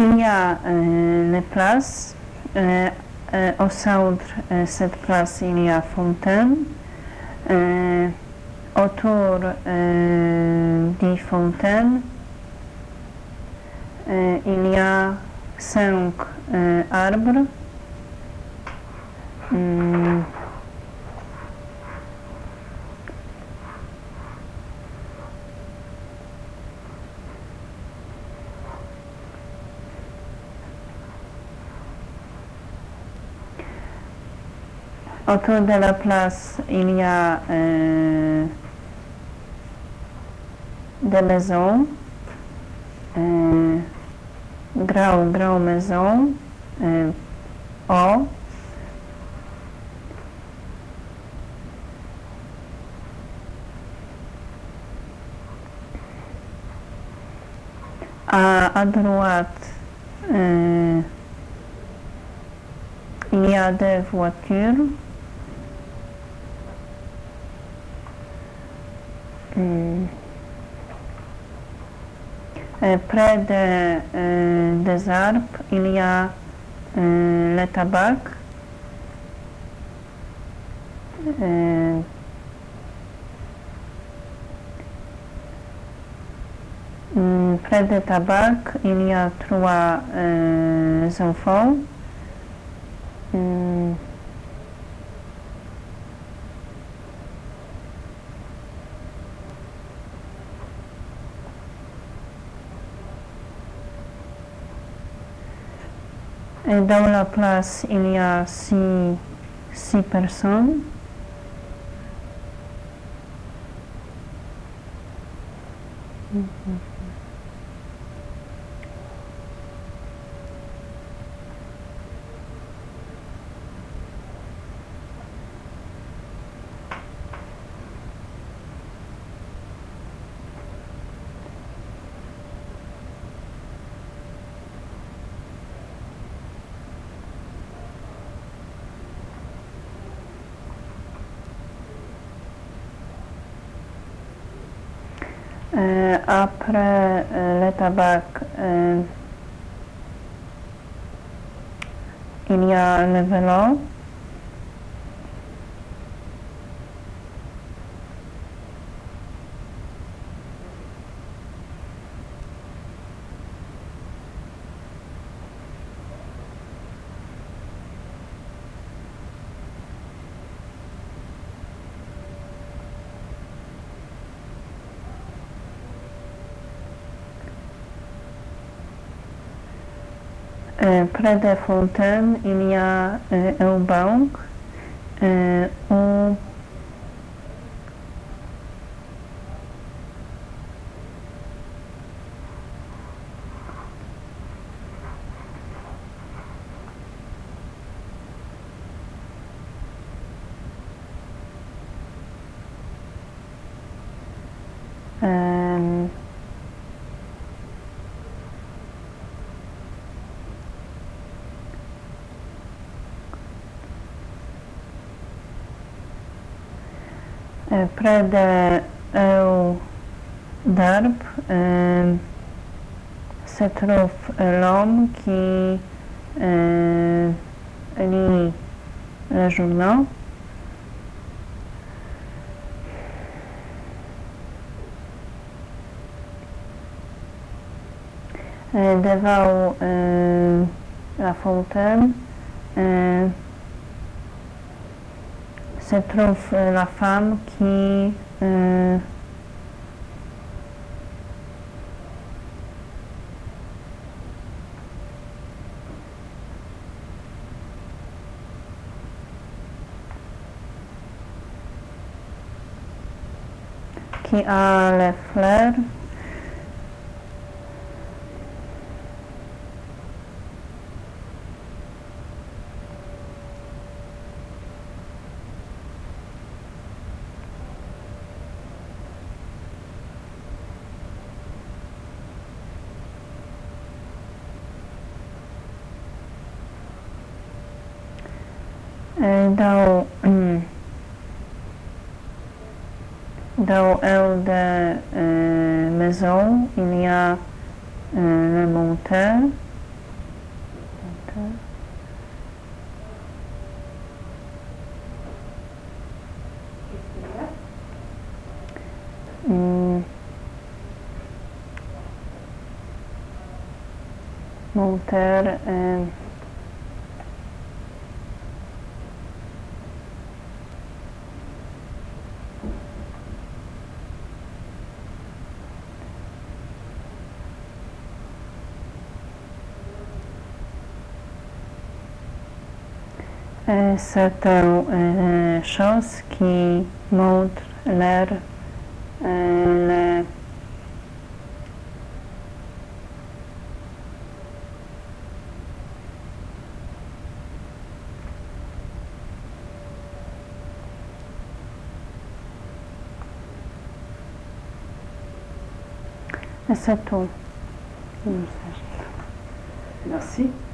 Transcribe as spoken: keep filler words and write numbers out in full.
il y a euh, les places. Euh, euh, au centre euh, cette place, il y a fontaine. Euh, autour euh, des fontaines, euh, il y a cinq euh, arbres. Hum, Autour de la place, il y a euh, des maisons, euh, grand, grand maison, euh, haut. À, à droite, euh, il y a des voitures. Hum. Euh, près de, euh, des arbres, il y a euh, le tabac. Euh, près du tabac, il y a trois euh, enfants. Hum, Et dans la place, il y a six, six personnes. Mm-hmm. Euh, après euh, le tabac, euh, il y a le vélo. Euh, près des fontaines, il y a euh, un banc euh, où euh, euh, près de un arbre euh, se trouve l'homme qui euh, lit le journal. Euh, devant euh, la fontaine euh, se trouve la femme qui euh, qui a les fleurs. Euh, dans, hum, dans une des euh, maisons, il y a euh, le monteur. Voltaire. Mm. Voltaire. E, C'est une chose qui montre l'air, euh, le, c'est tout. Merci.